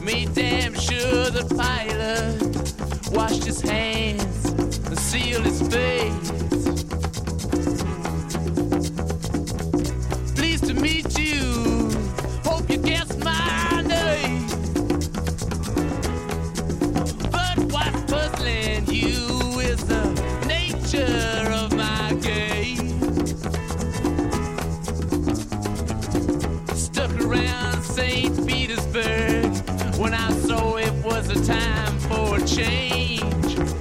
Made damn sure the pilot washed his hands and sealed his face. Pleased to meet you, hope you guessed my name. But what's puzzling you is the nature of my game. Stuck around St. Petersburg when I saw it was a time for a change.